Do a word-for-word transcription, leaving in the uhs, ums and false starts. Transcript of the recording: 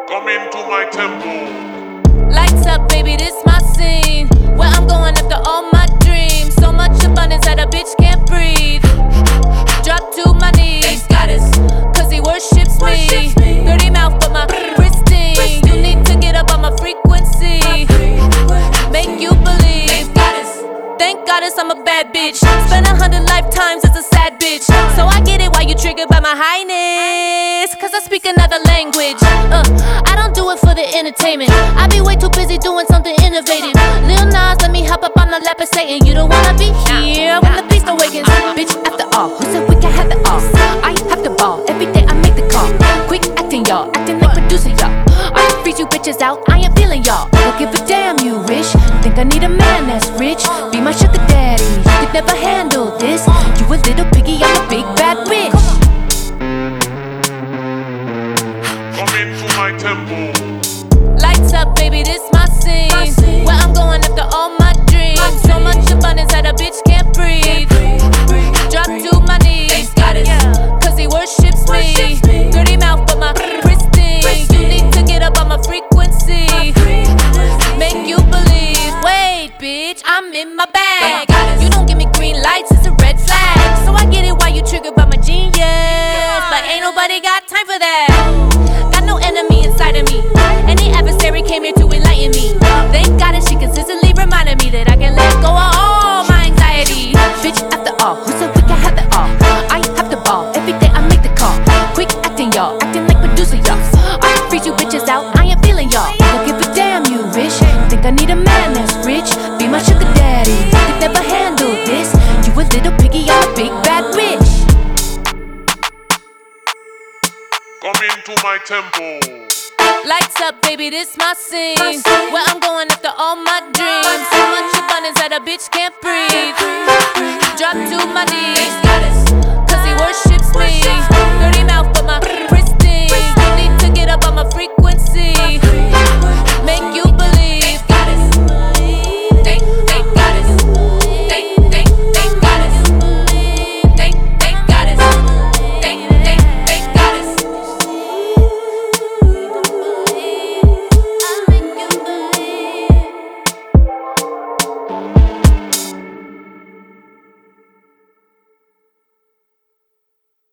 Come into my temple. Lights up, baby, this my scene. Where I'm going after all my dreams. So much abundance that a bitch can't breathe. Drop to my knees, goddess, cause he worships me. Dirty mouth, but my pristine. You need to get up on my frequency. Make you believe, goddess. Thank goddess I'm a bad bitch. Spend a hundred lifetimes as a sad bitch. So I get it why you triggered by my highness. Cause I speak another language. uh, I don't do it for the entertainment. I be way too busy doing something innovative. Lil Nas, let me hop up on the lap of Satan. You don't wanna be here when the beast awakens. Bitch, after all, who said we can have it all? I have to ball, every day I make the call. Quick acting, y'all, acting like producer, y'all. I can freeze you bitches out, I ain't feeling y'all. Don't give a damn, you rich. Think I need a man that's rich. Be my sugar daddy, you could never handle this. You a little piggy, I'm a big bad bitch. Come into my temple. Lights up, baby, this my scene. Where I'm going after all my dreams. So much abundance that a bitch can't breathe. Drop to my knees, goddess, cause he worships me. Dirty mouth, but my pristine. You need to get up on my frequency. Make you believe. Wait, bitch, I'm in my bag. You don't give me green lights, it's a red flag. So I get it why you triggered by my genius. But ain't nobody got time for that. Got no enemy inside of me. Any adversary came here to enlighten me. Thank God that she consistently reminded me that I can let go of all my anxiety. Bitch, after all, who said we can have it all? I have to ball, every day I make the call. Quick acting, y'all, acting like producer, y'all. I can freeze you bitches out, I ain't feeling y'all. Don't give a damn, you rich. Think I need a man that's rich. Be my sugar daddy, you could never handle this. You a little piggy, I'm a big bad bitch. Come into my temple. Lights up, baby, this my scene. Where I'm going after all my dreams. So much abundance that a bitch can't breathe. Drop to my knees.